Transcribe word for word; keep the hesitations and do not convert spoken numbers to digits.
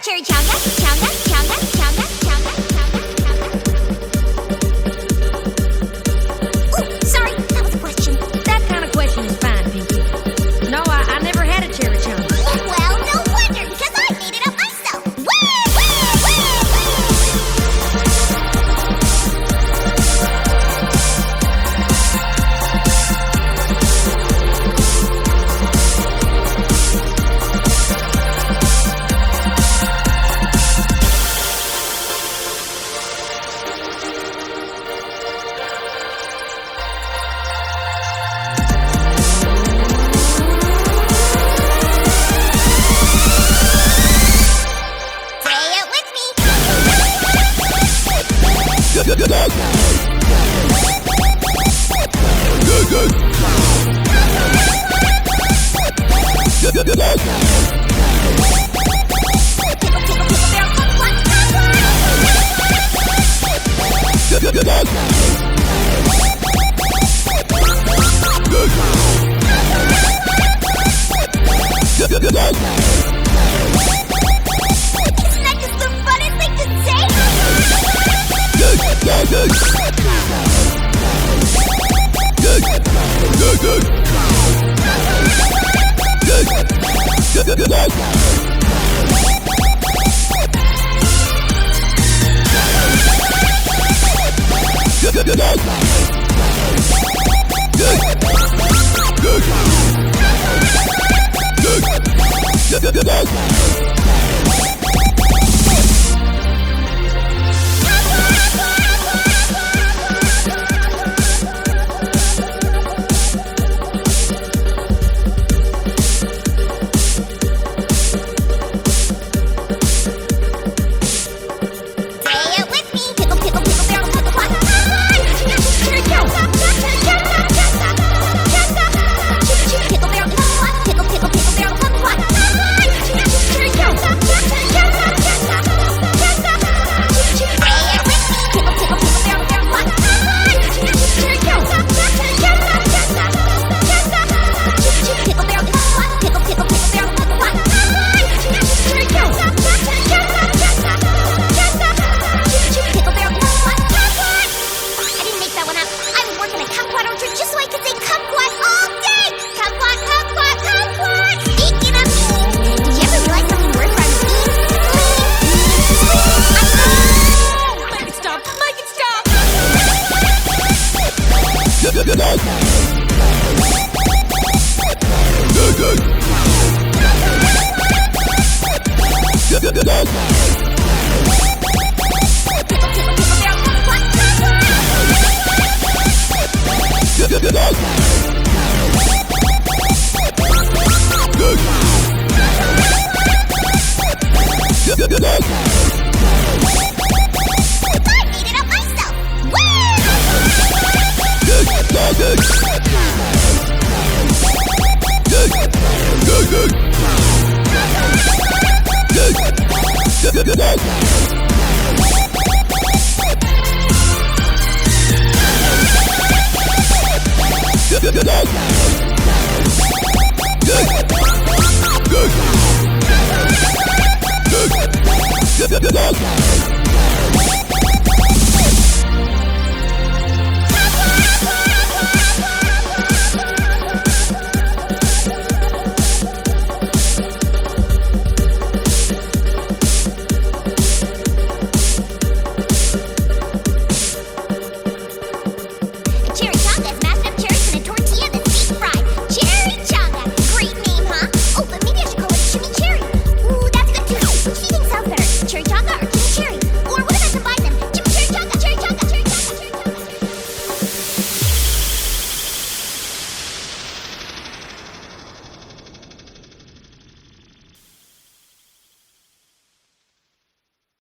cherry chowder, chowder, chowder, chowder, chowder, chowder, chowder. Ooh, sorry, that was a question. That kind of question is fine, Pinky. No, I, I never had a cherry chowder. Well, no wonder, because I made it up myself. Wee, wee, wee, Isn't that just the funniest thing to say? Good.